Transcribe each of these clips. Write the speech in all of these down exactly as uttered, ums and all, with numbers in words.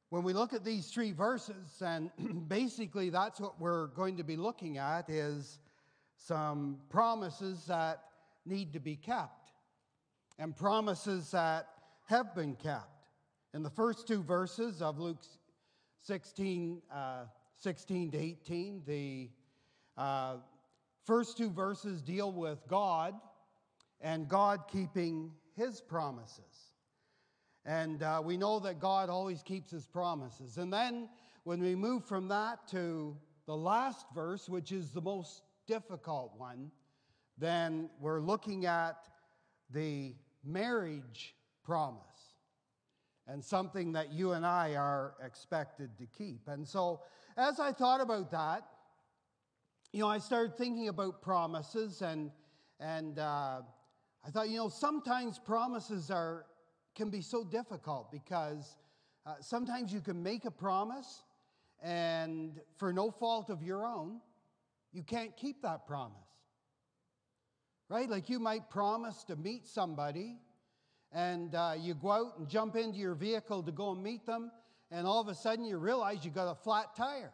When we look at these three verses, and basically that's what we're going to be looking at, is some promises that need to be kept and promises that have been kept. In the first two verses of Luke sixteen, uh, sixteen to eighteen, the uh, first two verses deal with God and God keeping his promises. And uh, we know that God always keeps his promises. And then when we move from that to the last verse, which is the most difficult one, then we're looking at the marriage promise and something that you and I are expected to keep. And so as I thought about that, you know, I started thinking about promises, and, and uh, I thought, you know, sometimes promises are can be so difficult because uh, sometimes you can make a promise and for no fault of your own, you can't keep that promise. Right? Like you might promise to meet somebody and uh, you go out and jump into your vehicle to go and meet them, and all of a sudden you realize you got a flat tire.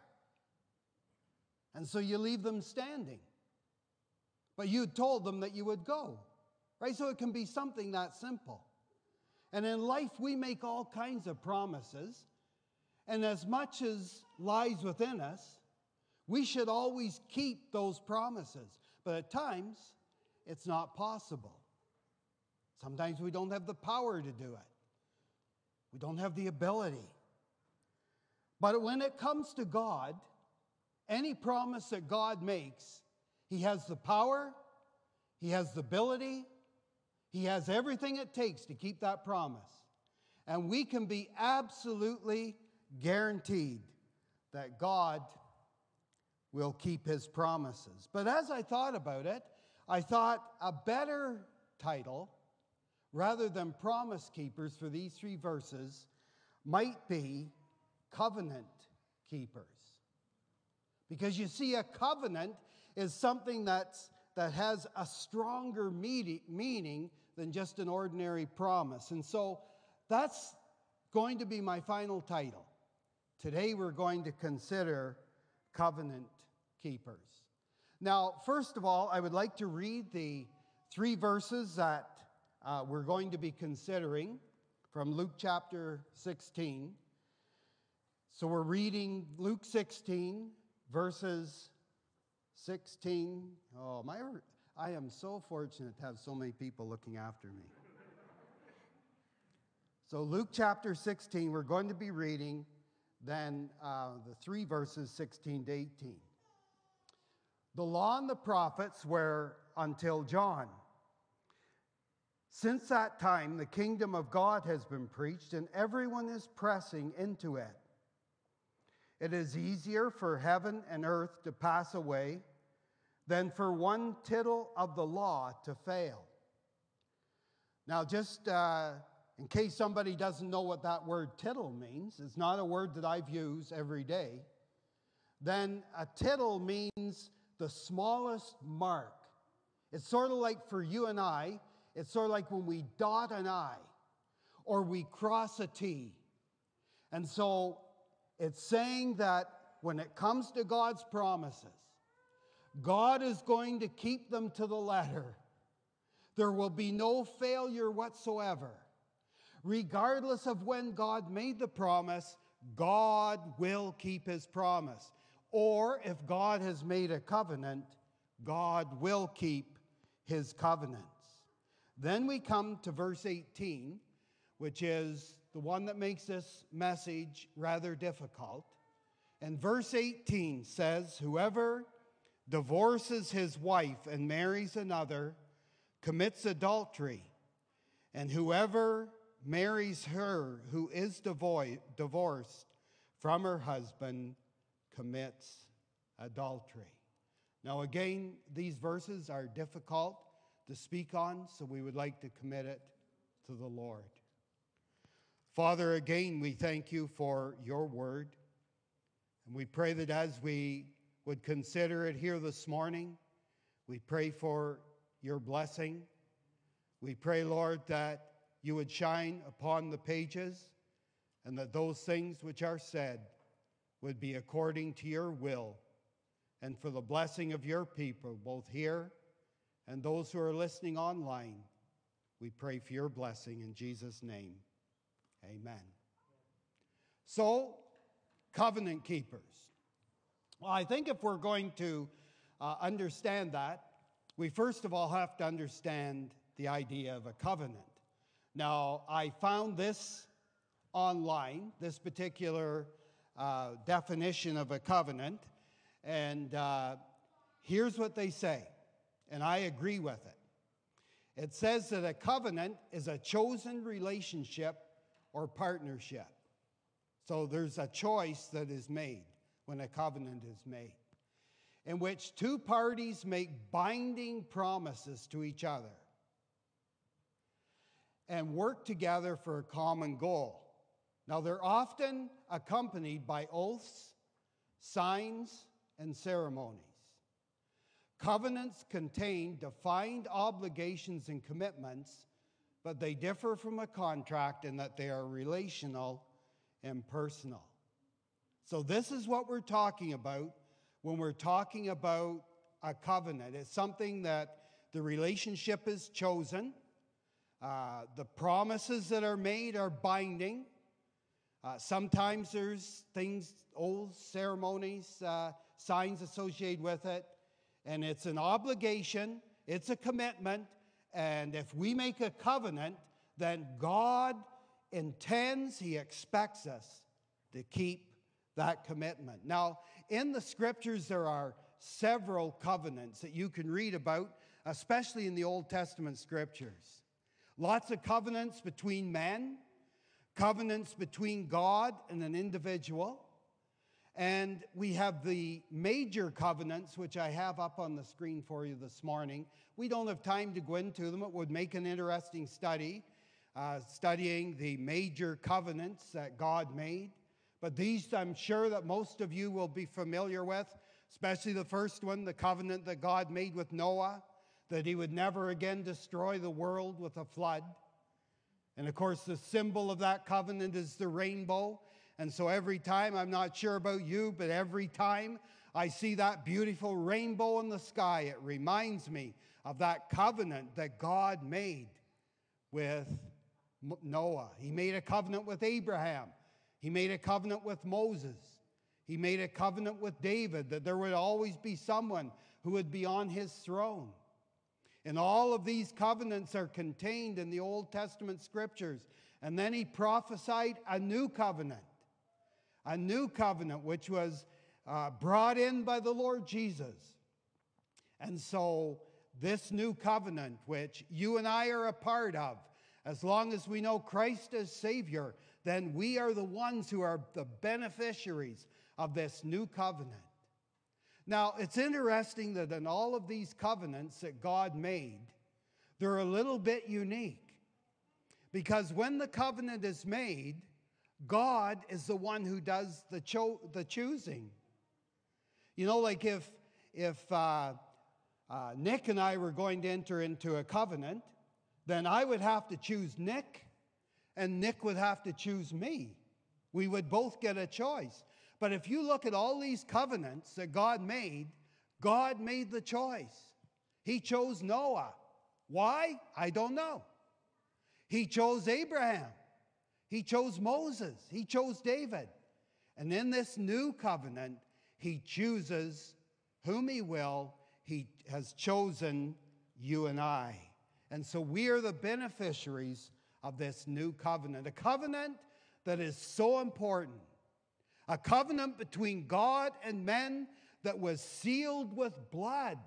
And so you leave them standing. But you told them that you would go. Right? So it can be something that simple. And in life, we make all kinds of promises. And as much as lies within us, we should always keep those promises. But at times, it's not possible. Sometimes we don't have the power to do it. We don't have the ability. But when it comes to God, any promise that God makes, he has the power, he has the ability, he has everything it takes to keep that promise. And we can be absolutely guaranteed that God will keep his promises. But as I thought about it, I thought a better title, rather than promise keepers for these three verses, might be covenant keepers. Because you see, a covenant is something that's that has a stronger meaning than just an ordinary promise. And so that's going to be my final title. Today we're going to consider covenant keepers. Now, first of all, I would like to read the three verses that uh, we're going to be considering from Luke chapter sixteen. So we're reading Luke sixteen, verses sixteen. Oh, my, I am so fortunate to have so many people looking after me. So Luke chapter sixteen, we're going to be reading then uh, the three verses sixteen to eighteen. The law and the prophets were until John. Since that time, the kingdom of God has been preached, and everyone is pressing into it. It is easier for heaven and earth to pass away than for one tittle of the law to fail. Now, just uh, in case somebody doesn't know what that word tittle means, it's not a word that I've used every day, then a tittle means the smallest mark. It's sort of like for you and I, it's sort of like when we dot an I or we cross a T. And so it's saying that when it comes to God's promises, God is going to keep them to the letter. There will be no failure whatsoever. Regardless of when God made the promise, God will keep his promise. Or if God has made a covenant, God will keep his covenants. Then we come to verse eighteen, which is the one that makes this message rather difficult. And verse eighteen says, whoever divorces his wife and marries another commits adultery, and whoever marries her who is devo- divorced from her husband commits adultery. Now again, these verses are difficult to speak on, so we would like to commit it to the Lord. Father, again, we thank you for your word, and we pray that as we would consider it here this morning, we pray for your blessing. We pray, Lord, that you would shine upon the pages and that those things which are said would be according to your will, and for the blessing of your people, both here and those who are listening online. We pray for your blessing in Jesus' name. Amen. So, covenant keepers. Well, I think if we're going to uh, understand that, we first of all have to understand the idea of a covenant. Now, I found this online, this particular uh, definition of a covenant, and uh, here's what they say, and I agree with it. It says that a covenant is a chosen relationship or partnership. So there's a choice that is made when a covenant is made, in which two parties make binding promises to each other and work together for a common goal. Now, they're often accompanied by oaths, signs, and ceremonies. Covenants contain defined obligations and commitments, but they differ from a contract in that they are relational and personal. So this is what we're talking about when we're talking about a covenant. It's something that the relationship is chosen. Uh, the promises that are made are binding. Uh, sometimes there's things, oaths, ceremonies, uh, signs associated with it. And it's an obligation, it's a commitment. And if we make a covenant, then God intends, He expects us to keep that commitment. Now, in the scriptures, there are several covenants that you can read about, especially in the Old Testament scriptures. Lots of covenants between men, covenants between God and an individual. And we have the major covenants, which I have up on the screen for you this morning. We don't have time to go into them. It would make an interesting study, uh, studying the major covenants that God made. But these, I'm sure that most of you will be familiar with, especially the first one, the covenant that God made with Noah, that He would never again destroy the world with a flood. And of course, the symbol of that covenant is the rainbow. And so every time, I'm not sure about you, but every time I see that beautiful rainbow in the sky, it reminds me of that covenant that God made with Noah. He made a covenant with Abraham. He made a covenant with Moses. He made a covenant with David that there would always be someone who would be on his throne. And all of these covenants are contained in the Old Testament scriptures. And then He prophesied a new covenant. A new covenant which was uh, brought in by the Lord Jesus. And so this new covenant, which you and I are a part of, as long as we know Christ as Savior, then we are the ones who are the beneficiaries of this new covenant. Now, it's interesting that in all of these covenants that God made, they're a little bit unique. Because when the covenant is made, God is the one who does the cho- the choosing. You know, like if, if uh, uh, Nick and I were going to enter into a covenant, then I would have to choose Nick, and Nick would have to choose me. We would both get a choice. But if you look at all these covenants that God made, God made the choice. He chose Noah. Why? I don't know. He chose Abraham. He chose Moses. He chose David. And in this new covenant, He chooses whom He will. He has chosen you and I. And so we are the beneficiaries of this new covenant. A covenant that is so important. A covenant between God and men that was sealed with blood.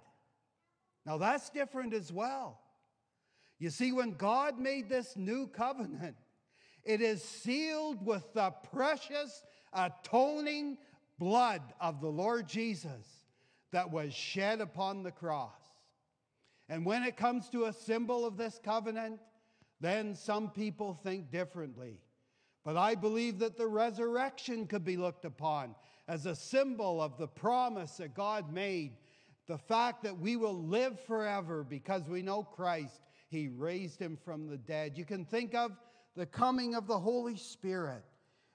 Now that's different as well. You see, when God made this new covenant, it is sealed with the precious atoning blood of the Lord Jesus that was shed upon the cross. And when it comes to a symbol of this covenant, then some people think differently. But I believe that the resurrection could be looked upon as a symbol of the promise that God made, the fact that we will live forever because we know Christ. He raised Him from the dead. You can think of the coming of the Holy Spirit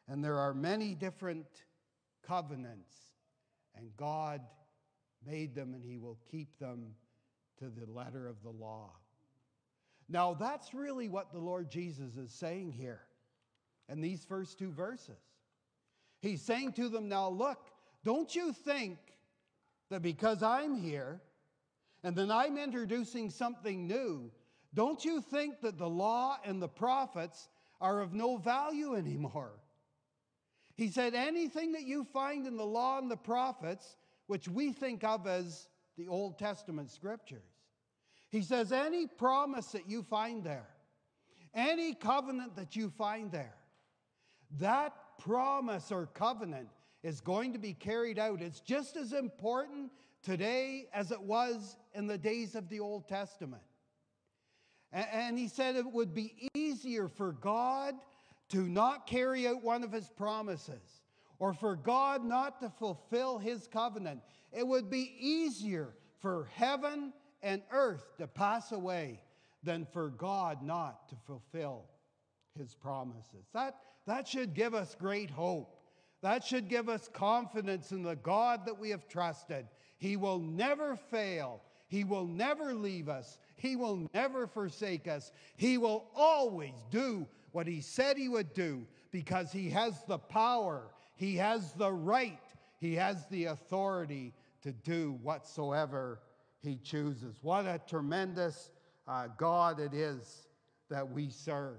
And there are many different covenants, and God made them, and he will keep them to the letter of the law. Now, that's really what the Lord Jesus is saying here in these first two verses. He's saying to them, now look, don't you think that because I'm here and then I'm introducing something new, don't you think that the law and the prophets are of no value anymore? He said, anything that you find in the law and the prophets, which we think of as the Old Testament scriptures, he says, any promise that you find there, any covenant that you find there, that promise or covenant is going to be carried out. It's just as important today as it was in the days of the Old Testament. And he said it would be easier for God to not carry out one of his promises, or for God not to fulfill his covenant. It would be easier for heaven and earth to pass away than for God not to fulfill his promises. That, that should give us great hope. That should give us confidence in the God that we have trusted. He will never fail. He will never leave us. He will never forsake us. He will always do what he said he would do, because he has the power, he has the right, he has the authority to do whatsoever he chooses. What a tremendous uh, God it is that we serve.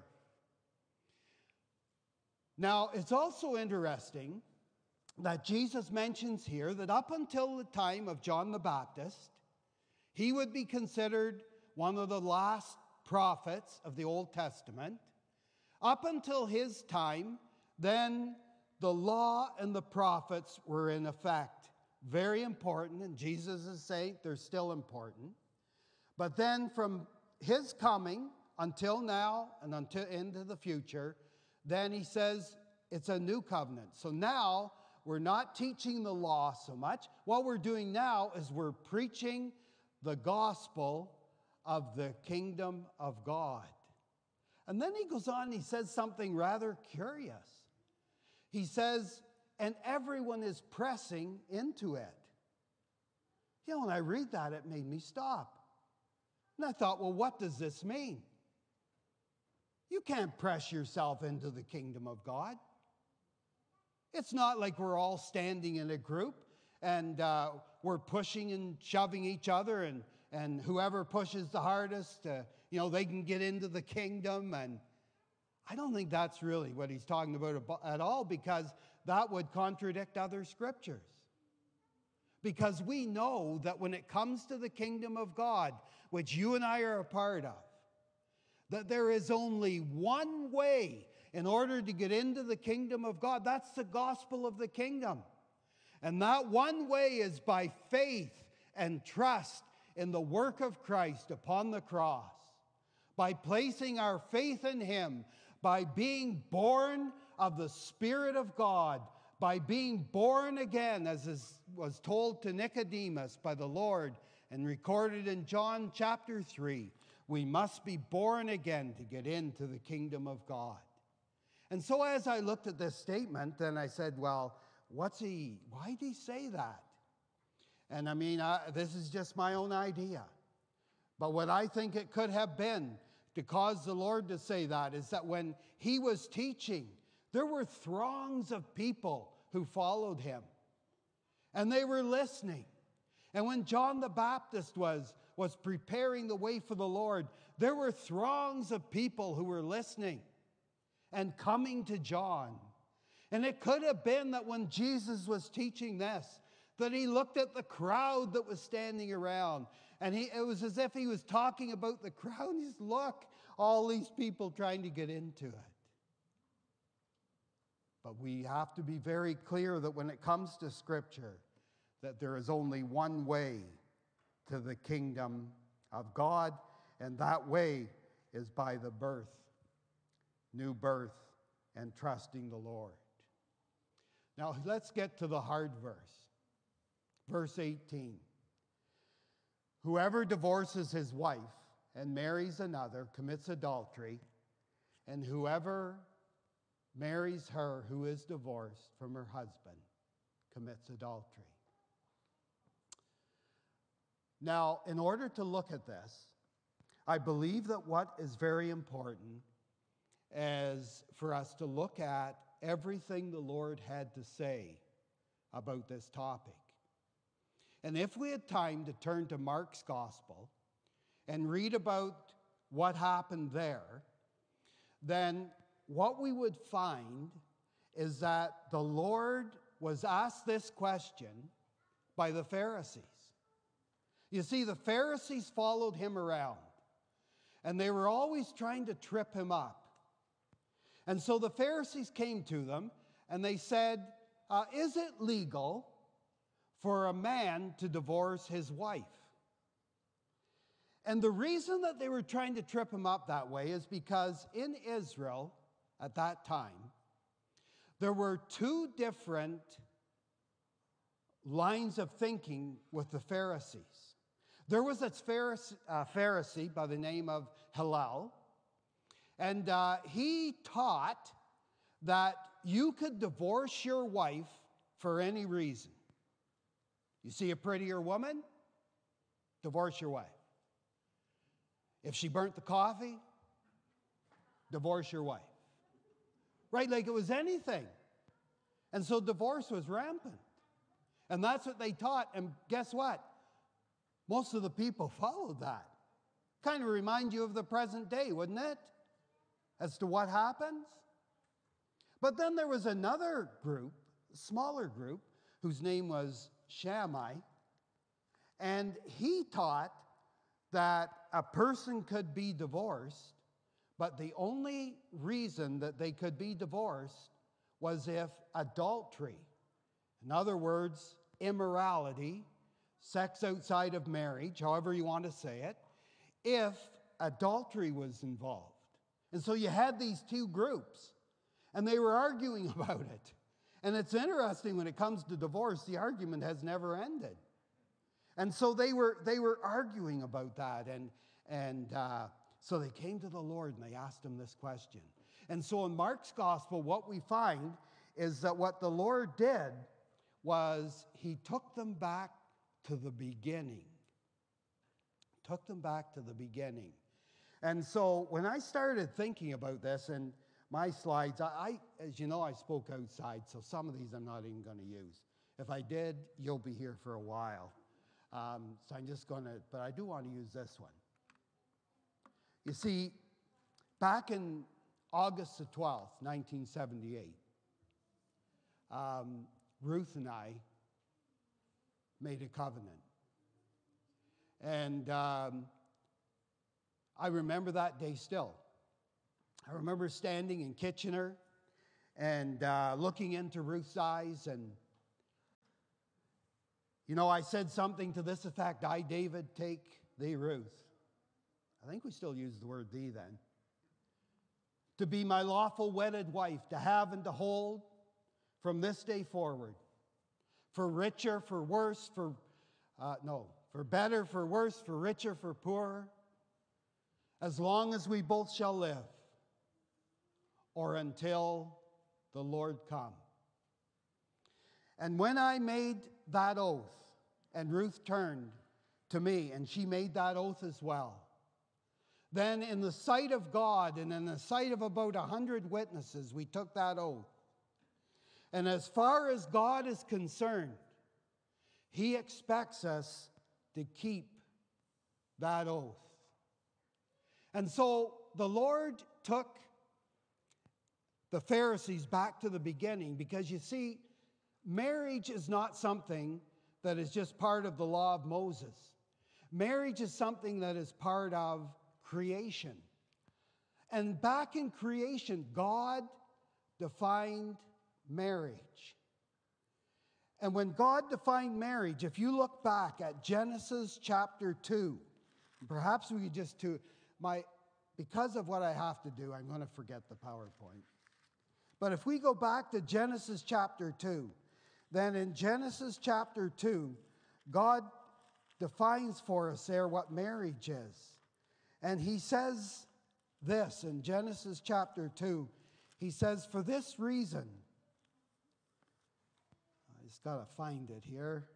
Now, it's also interesting that Jesus mentions here that up until the time of John the Baptist, he would be considered one of the last prophets of the Old Testament. Up until his time, then the law and the prophets were in effect. Very important, and Jesus is saying they're still important. But then from his coming until now and until into the future, then he says it's a new covenant. So now we're not teaching the law so much. What we're doing now is we're preaching the gospel of the kingdom of God. And then he goes on, he says something rather curious. He says, and everyone is pressing into it. You know, when I read that, it made me stop. And I thought, well, what does this mean? You can't press yourself into the kingdom of God. It's not like we're all standing in a group and uh, we're pushing and shoving each other, and, and whoever pushes the hardest, uh, you know, they can get into the kingdom. And I don't think that's really what he's talking about at all, because that would contradict other scriptures. Because we know that when it comes to the kingdom of God, which you and I are a part of, that there is only one way in order to get into the kingdom of God. That's the gospel of the kingdom. And that one way is by faith and trust in the work of Christ upon the cross. By placing our faith in him, by being born of the Spirit of God, by being born again, as is, was told to Nicodemus by the Lord and recorded in John chapter three. We must be born again to get into the kingdom of God. And so as I looked at this statement, then I said, well, what's he, why did he say that? And I mean, I, this is just my own idea. But what I think it could have been to cause the Lord to say that is that when he was teaching, there were throngs of people who followed him. And they were listening. And when John the Baptist was, was preparing the way for the Lord, there were throngs of people who were listening and coming to John. And it could have been that when Jesus was teaching this, that he looked at the crowd that was standing around, and he, it was as if he was talking about the crowd. And he's, look, all these people trying to get into it. But we have to be very clear that when it comes to Scripture, that there is only one way to the kingdom of God, and that way is by the birth, new birth, and trusting the Lord. Now, let's get to the hard verse. Verse eighteen. Whoever divorces his wife and marries another commits adultery, and whoever marries her who is divorced from her husband commits adultery. Now, in order to look at this, I believe that what is very important is for us to look at everything the Lord had to say about this topic. And if we had time to turn to Mark's Gospel and read about what happened there, then what we would find is that the Lord was asked this question by the Pharisees. You see, the Pharisees followed him around, and they were always trying to trip him up. And so the Pharisees came to them, and they said, uh, is it legal for a man to divorce his wife? And the reason that they were trying to trip him up that way is because in Israel at that time, there were two different lines of thinking with the Pharisees. There was a Pharisee, uh, Pharisee by the name of Hillel, and uh, he taught that you could divorce your wife for any reason. You see a prettier woman, divorce your wife. If she burnt the coffee, divorce your wife. Right? Like it was anything. And so divorce was rampant. And that's what they taught. And guess what? Most of the people followed that. Kind of remind you of the present day, wouldn't it? As to what happens. But then there was another group, a smaller group, whose name was Shammai. And he taught that a person could be divorced, but the only reason that they could be divorced was if adultery, in other words, immorality, sex outside of marriage, however you want to say it, if adultery was involved. And so you had these two groups, and they were arguing about it. And it's interesting, when it comes to divorce, the argument has never ended. And so they were they were arguing about that, and and uh, so they came to the Lord and they asked him this question. And so in Mark's Gospel, what we find is that what the Lord did was he took them back to the beginning. Took them back to the beginning. And so when I started thinking about this, and my slides, I, I as you know, I spoke outside, so some of these I'm not even going to use. If I did, you'll be here for a while. Um, so I'm just going to, but I do want to use this one. You see, back in August the twelfth, nineteen seventy-eight, um, Ruth and I made a covenant. And um, I remember that day still. I remember standing in Kitchener and uh, looking into Ruth's eyes, and you know, I said something to this effect: I, David, take thee, Ruth. I think we still use the word thee then. To be my lawful wedded wife, to have and to hold from this day forward. For richer, for worse, for, uh, no, for better, for worse, for richer, for poorer. As long as we both shall live, or until the Lord come. And when I made that oath, and Ruth turned to me, and she made that oath as well, then in the sight of God and in the sight of about a hundred witnesses, we took that oath. And as far as God is concerned, He expects us to keep that oath. And so the Lord took the Pharisees back to the beginning, because you see, marriage is not something that is just part of the law of Moses. Marriage is something that is part of creation. And back in creation, God defined marriage. And when God defined marriage, if you look back at Genesis chapter two, perhaps we could just to my because of what I have to do, I'm going to forget the PowerPoint. But if we go back to Genesis chapter two, then in Genesis chapter two, God defines for us there what marriage is. And He says this in Genesis chapter two. He says, for this reason, I just got to find it here.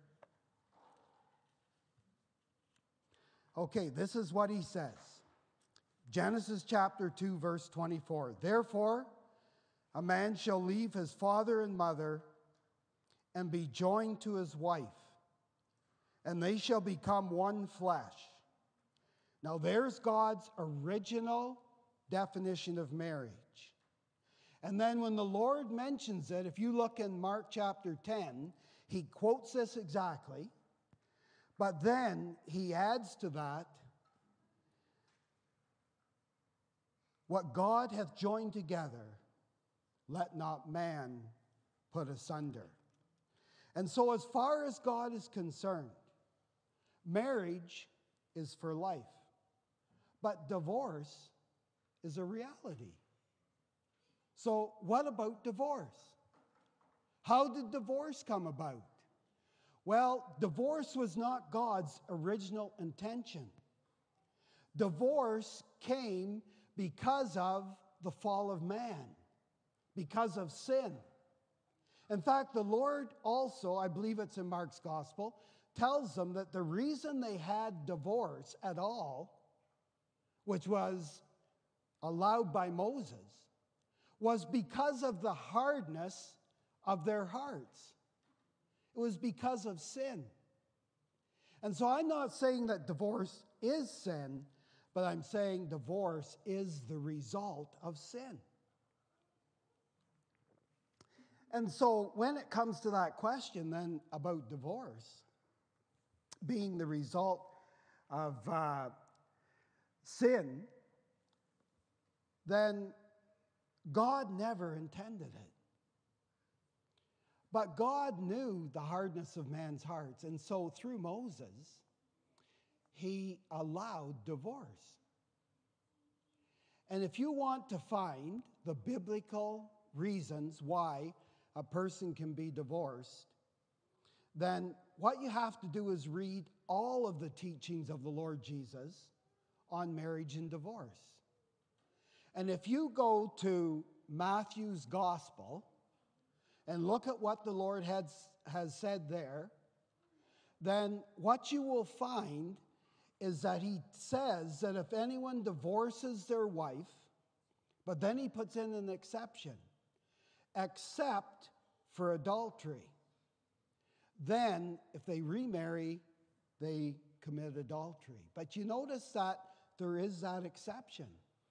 Okay, this is what he says. Genesis chapter two, verse twenty-four. Therefore, a man shall leave his father and mother and be joined to his wife, and they shall become one flesh. Now, there's God's original definition of marriage. And then when the Lord mentions it, if you look in Mark chapter ten, he quotes this exactly, but then he adds to that, what God hath joined together, let not man put asunder. And so as far as God is concerned, marriage is for life, but divorce is a reality. So what about divorce? How did divorce come about? Well, divorce was not God's original intention. Divorce came because of the fall of man, because of sin. In fact, the Lord also, I believe it's in Mark's gospel, tells them that the reason they had divorce at all, which was allowed by Moses, was because of the hardness of their hearts. It was because of sin. And so I'm not saying that divorce is sin, but I'm saying divorce is the result of sin. And so when it comes to that question then about divorce being the result of uh, sin, then God never intended it. But God knew the hardness of man's hearts, and so through Moses, he allowed divorce. And if you want to find the biblical reasons why a person can be divorced, then what you have to do is read all of the teachings of the Lord Jesus on marriage and divorce. And if you go to Matthew's gospel and look at what the Lord has, has said there, then what you will find is that he says that if anyone divorces their wife, but then he puts in an exception, except for adultery, then if they remarry, they commit adultery. But you notice that there is that exception.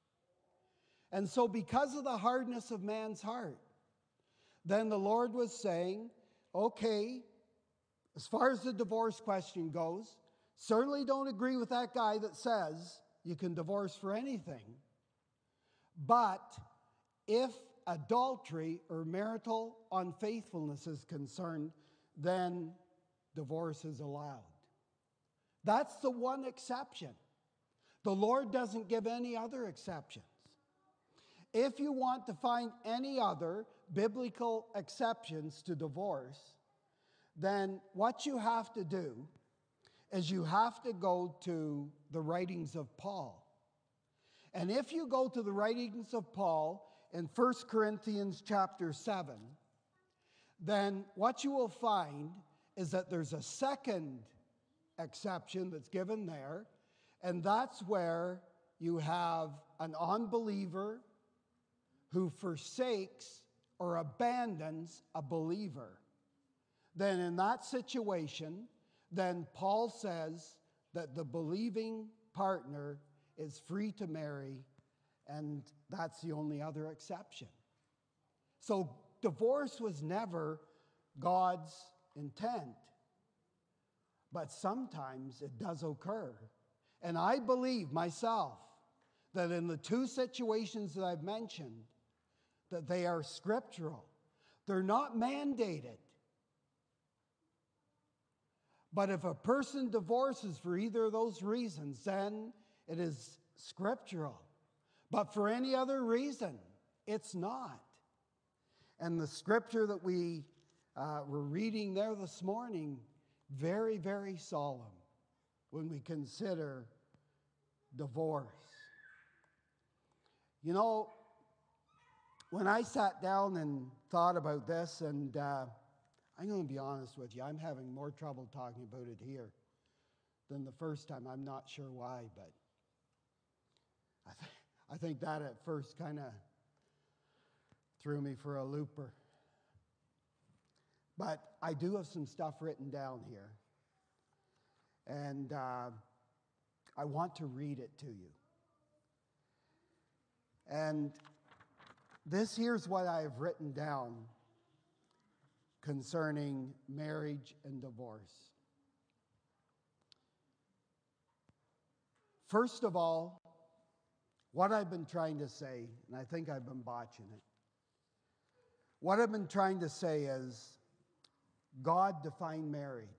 And so because of the hardness of man's heart, then the Lord was saying, okay, as far as the divorce question goes, certainly don't agree with that guy that says you can divorce for anything. But if adultery or marital unfaithfulness is concerned, then divorce is allowed. That's the one exception. The Lord doesn't give any other exceptions. If you want to find any other biblical exceptions to divorce, then what you have to do is you have to go to the writings of Paul. And if you go to the writings of Paul in First Corinthians chapter seven, then what you will find is that there's a second exception that's given there, and that's where you have an unbeliever who forsakes or abandons a believer. Then in that situation, then Paul says that the believing partner is free to marry, and that's the only other exception. So divorce was never God's intent, but sometimes it does occur. And I believe myself that in the two situations that I've mentioned, that they are scriptural. They're not mandated. But if a person divorces for either of those reasons, then it is scriptural. But for any other reason, it's not. And the scripture that we uh, were reading there this morning, very, very solemn when we consider divorce. You know, When I sat down and thought about this, and uh, I'm going to be honest with you, I'm having more trouble talking about it here than the first time. I'm not sure why, but I, th- I think that at first kind of threw me for a looper. But I do have some stuff written down here, and uh, I want to read it to you. And this here's what I have written down concerning marriage and divorce. First of all, what I've been trying to say, and I think I've been botching it, what I've been trying to say is God defined marriage.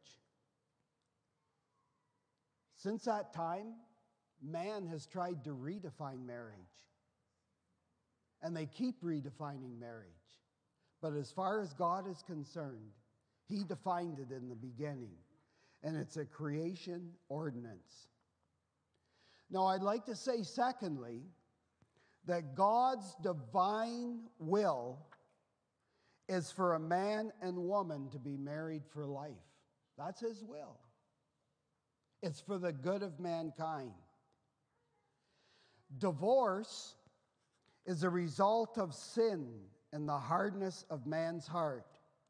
Since that time, man has tried to redefine marriage. And they keep redefining marriage. But as far as God is concerned, He defined it in the beginning. And it's a creation ordinance. Now, I'd like to say, secondly, that God's divine will is for a man and woman to be married for life. That's His will. It's for the good of mankind. Divorce is a result of sin and the hardness of man's heart.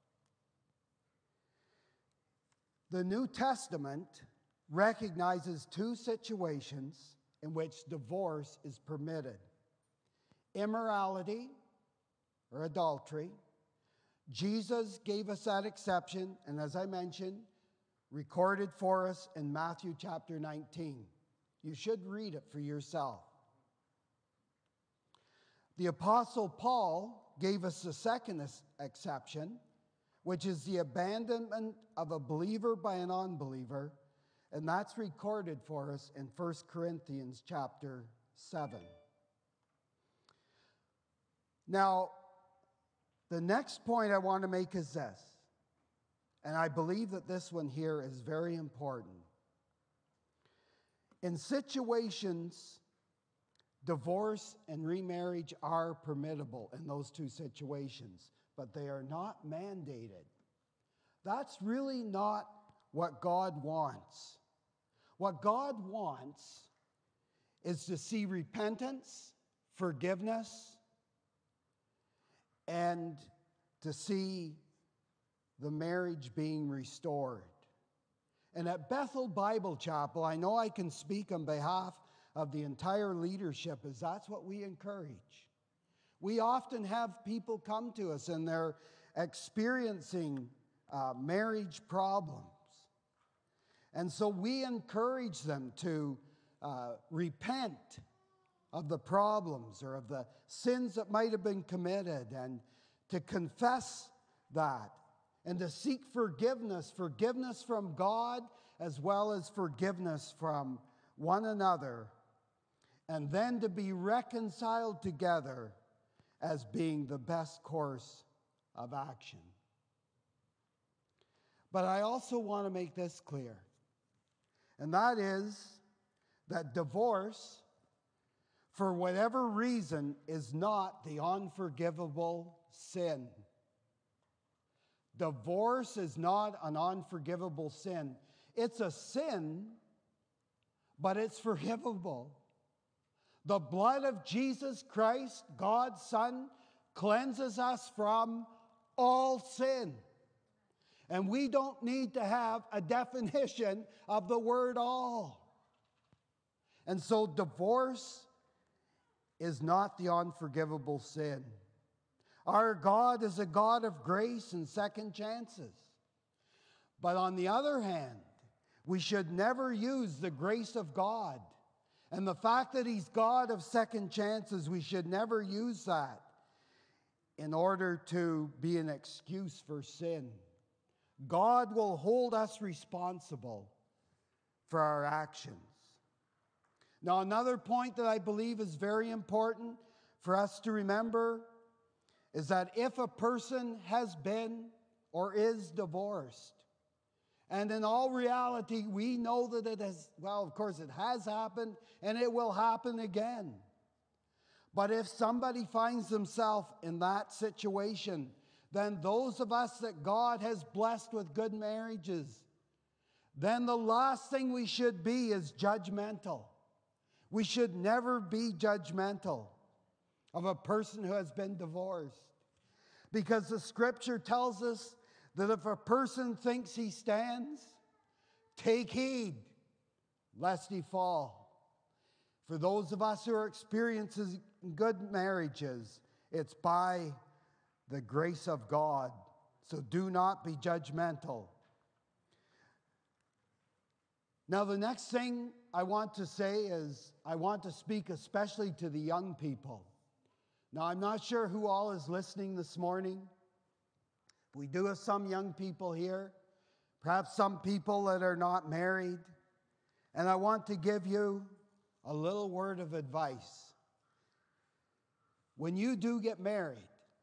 The New Testament recognizes two situations in which divorce is permitted: immorality or adultery. Jesus gave us that exception, and as I mentioned, recorded for us in Matthew chapter nineteen. You should read it for yourself. The Apostle Paul gave us the second exception, which is the abandonment of a believer by an unbeliever, and that's recorded for us in First Corinthians chapter seven. Now, the next point I want to make is this, and I believe that this one here is very important. In situations, divorce and remarriage are permissible in those two situations, but they are not mandated. That's really not what God wants. What God wants is to see repentance, forgiveness, and to see the marriage being restored. And at Bethel Bible Chapel, I know I can speak on behalf of the entire leadership, as that's what we encourage. We often have people come to us and they're experiencing uh, marriage problems. And so we encourage them to uh, repent of the problems or of the sins that might have been committed, and to confess that, and to seek forgiveness, forgiveness from God as well as forgiveness from one another, and then to be reconciled together as being the best course of action. But I also want to make this clear, and that is that divorce, for whatever reason, is not the unforgivable sin. Divorce is not an unforgivable sin. It's a sin, but it's forgivable. The blood of Jesus Christ, God's Son, cleanses us from all sin. And we don't need to have a definition of the word all. And so divorce is not the unforgivable sin. Our God is a God of grace and second chances. But on the other hand, we should never use the grace of God and the fact that He's God of second chances. We should never use that in order to be an excuse for sin. God will hold us responsible for our actions. Now, another point that I believe is very important for us to remember is that if a person has been or is divorced, and in all reality, we know that it has, well, of course, it has happened, and it will happen again. But if somebody finds themselves in that situation, then those of us that God has blessed with good marriages, then the last thing we should be is judgmental. We should never be judgmental of a person who has been divorced. Because the scripture tells us that if a person thinks he stands, take heed lest he fall. For those of us who are experiencing good marriages, it's by the grace of God. So do not be judgmental. Now, the next thing I want to say is I want to speak especially to the young people. Now, I'm not sure who all is listening this morning. We do have some young people here, perhaps some people that are not married. And I want to give you a little word of advice. When you do get married,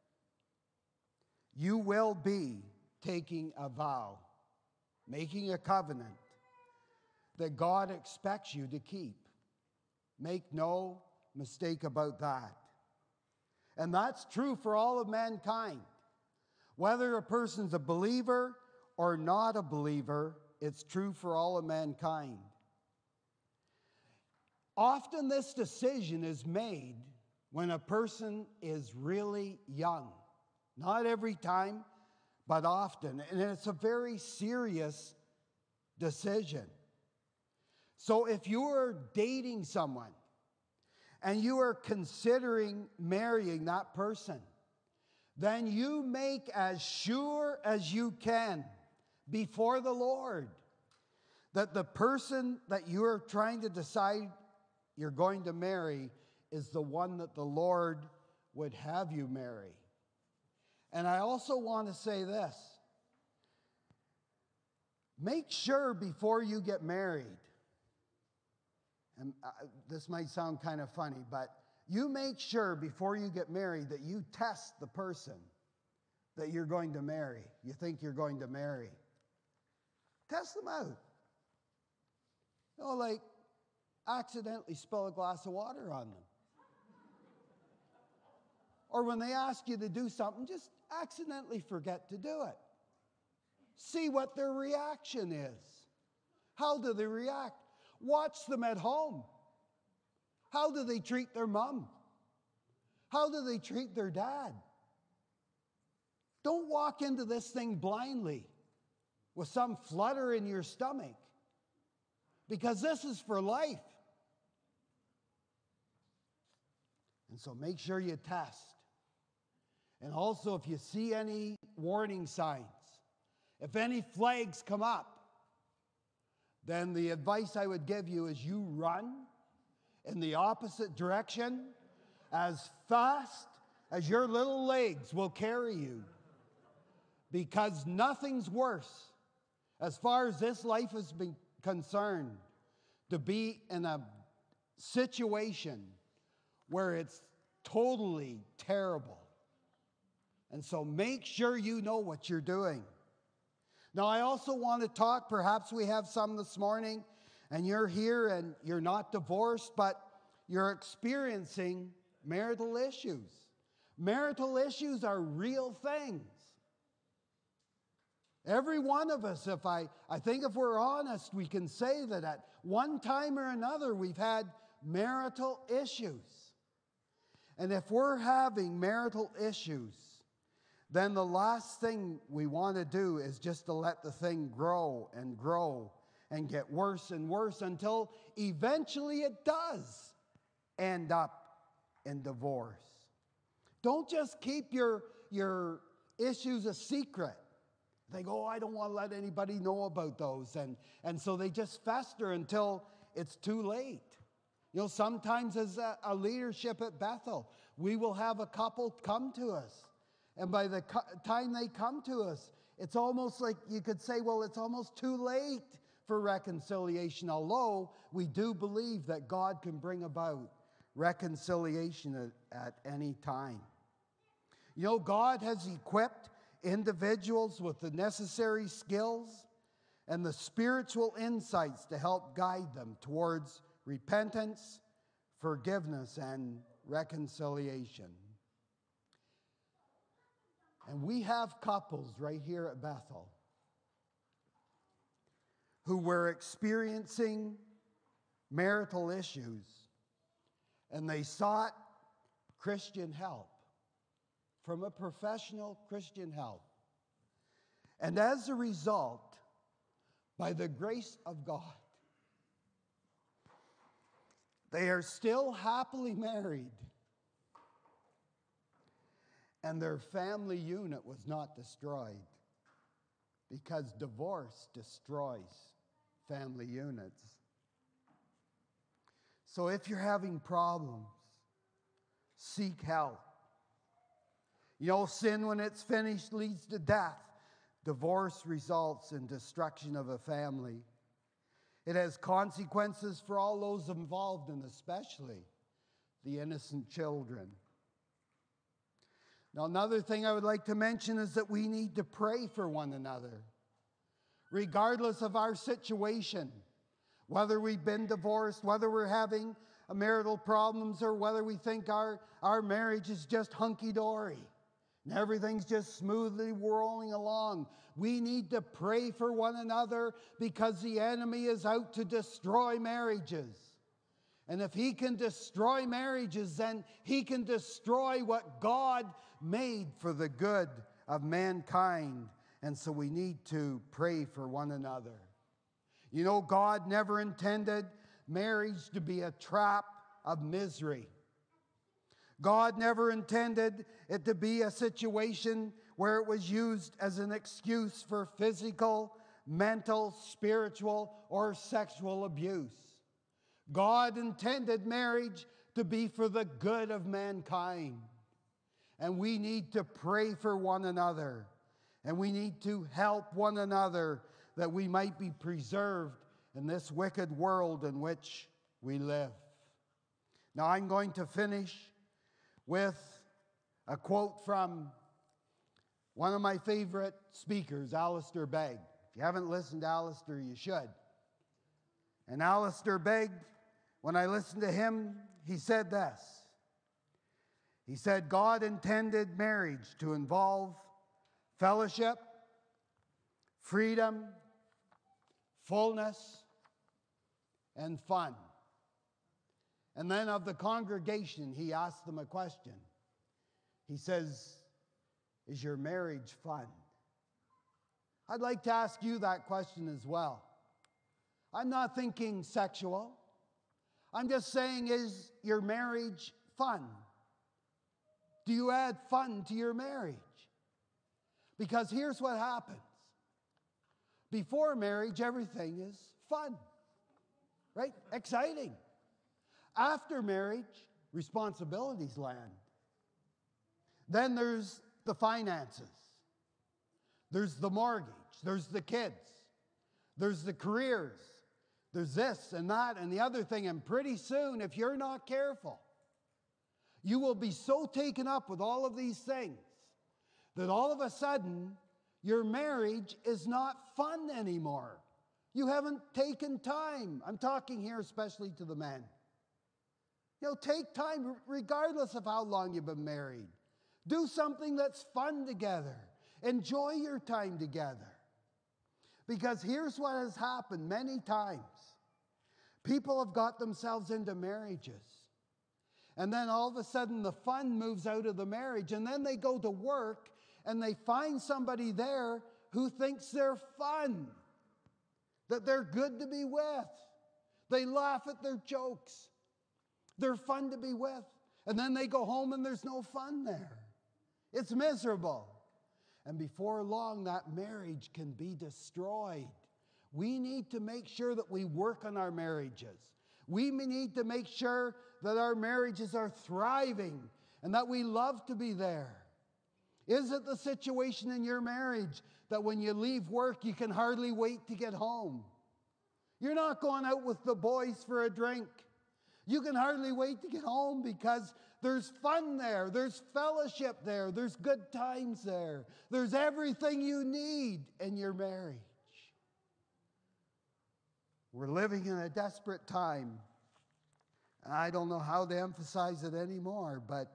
you will be taking a vow, making a covenant that God expects you to keep. Make no mistake about that. And that's true for all of mankind. Whether a person's a believer or not a believer, it's true for all of mankind. Often this decision is made when a person is really young. Not every time, but often. And it's a very serious decision. So if you are dating someone and you are considering marrying that person, then you make as sure as you can before the Lord that the person that you are trying to decide you're going to marry is the one that the Lord would have you marry. And I also want to say this. Make sure before you get married, and uh, this might sound kind of funny, but you make sure before you get married that you test the person that you're going to marry, you think you're going to marry. Test them out. You know, like accidentally spill a glass of water on them. Or when they ask you to do something, just accidentally forget to do it. See what their reaction is. How do they react? Watch them at home. How do they treat their mom? How do they treat their dad? Don't walk into this thing blindly with some flutter in your stomach, because this is for life. And so make sure you test. And also, if you see any warning signs, if any flags come up, then the advice I would give you is you run in the opposite direction as fast as your little legs will carry you. Because nothing's worse, as far as this life is concerned, to be in a situation where it's totally terrible. And so make sure you know what you're doing. Now, I also want to talk, perhaps we have some this morning, and you're here and you're not divorced, but you're experiencing marital issues. Marital issues are real things. Every one of us, if I, I think if we're honest, we can say that at one time or another we've had marital issues. And if we're having marital issues, then the last thing we want to do is just to let the thing grow and grow and get worse and worse until eventually it does end up in divorce. Don't just keep your, your issues a secret. They go, oh, I don't want to let anybody know about those. And, and so they just fester until it's too late. You know, sometimes as a, a leadership at Bethel, we will have a couple come to us. And by the co- time they come to us, it's almost like you could say, well, it's almost too late for reconciliation, although we do believe that God can bring about reconciliation at, at any time. You know, God has equipped individuals with the necessary skills and the spiritual insights to help guide them towards repentance, forgiveness, and reconciliation. And we have couples right here at Bethel who were experiencing marital issues, and they sought Christian help from a professional Christian help. And as a result, by the grace of God, they are still happily married, and their family unit was not destroyed, because divorce destroys family units. So if you're having problems, seek help. You know, sin, when it's finished, leads to death. Divorce results in destruction of a family. It has consequences for all those involved, and especially the innocent children. Now, another thing I would like to mention is that we need to pray for one another, regardless of our situation, whether we've been divorced, whether we're having marital problems, or whether we think our, our marriage is just hunky-dory and everything's just smoothly rolling along. We need to pray for one another, because the enemy is out to destroy marriages. And if he can destroy marriages, then he can destroy what God made for the good of mankind. And so we need to pray for one another. You know, God never intended marriage to be a trap of misery. God never intended it to be a situation where it was used as an excuse for physical, mental, spiritual, or sexual abuse. God intended marriage to be for the good of mankind. And we need to pray for one another. And we need to help one another, that we might be preserved in this wicked world in which we live. Now, I'm going to finish with a quote from one of my favorite speakers, Alistair Begg. If you haven't listened to Alistair, you should. And Alistair Begg, when I listened to him, he said this. He said, God intended marriage to involve fellowship, freedom, fullness, and fun. And then of the congregation, he asked them a question. He says, is your marriage fun? I'd like to ask you that question as well. I'm not thinking sexual. I'm just saying, is your marriage fun? Do you add fun to your marriage? Because here's what happens. Before marriage, everything is fun, right? Exciting. After marriage, responsibilities land. Then there's the finances. There's the mortgage. There's the kids. There's the careers. There's this and that and the other thing. And pretty soon, if you're not careful, you will be so taken up with all of these things that all of a sudden, your marriage is not fun anymore. You haven't taken time. I'm talking here especially to the men. You know, take time regardless of how long you've been married. Do something that's fun together. Enjoy your time together. Because here's what has happened many times. People have got themselves into marriages. And then all of a sudden the fun moves out of the marriage. And then they go to work and they find somebody there who thinks they're fun. That they're good to be with. They laugh at their jokes. They're fun to be with. And then they go home and there's no fun there. It's miserable. And before long, that marriage can be destroyed. We need to make sure that we work on our marriages. We need to make sure that our marriages are thriving and that we love to be there. Is it the situation in your marriage that when you leave work, you can hardly wait to get home? You're not going out with the boys for a drink. You can hardly wait to get home because there's fun there. There's fellowship there. There's good times there. There's everything you need in your marriage. We're living in a desperate time, I don't know how to emphasize it anymore, but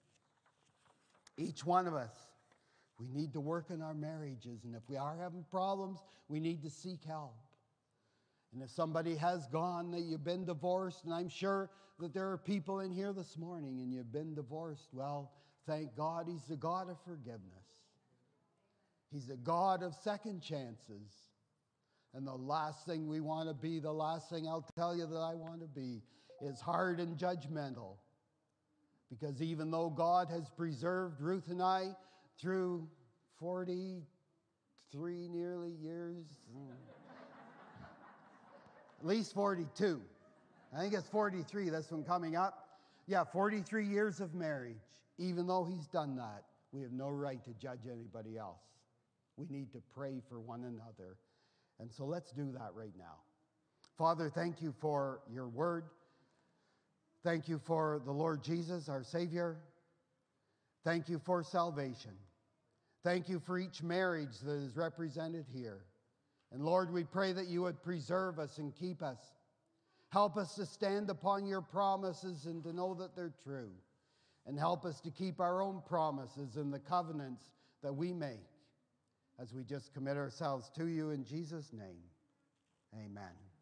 each one of us, we need to work in our marriages. And if we are having problems, we need to seek help. And if somebody has gone, that you've been divorced, and I'm sure that there are people in here this morning and you've been divorced, well, thank God He's the God of forgiveness. He's a God of second chances. And the last thing we want to be, the last thing I'll tell you that I want to be, is hard and judgmental. Because even though God has preserved Ruth and I through forty-three nearly years, at least forty-two. I think it's forty-three, this one coming up. Yeah, forty-three years of marriage. Even though He's done that, we have no right to judge anybody else. We need to pray for one another. And so let's do that right now. Father, thank you for your word. Thank you for the Lord Jesus, our Savior. Thank you for salvation. Thank you for each marriage that is represented here. And Lord, we pray that you would preserve us and keep us. Help us to stand upon your promises and to know that they're true. And help us to keep our own promises and the covenants that we make as we just commit ourselves to you in Jesus' name. Amen.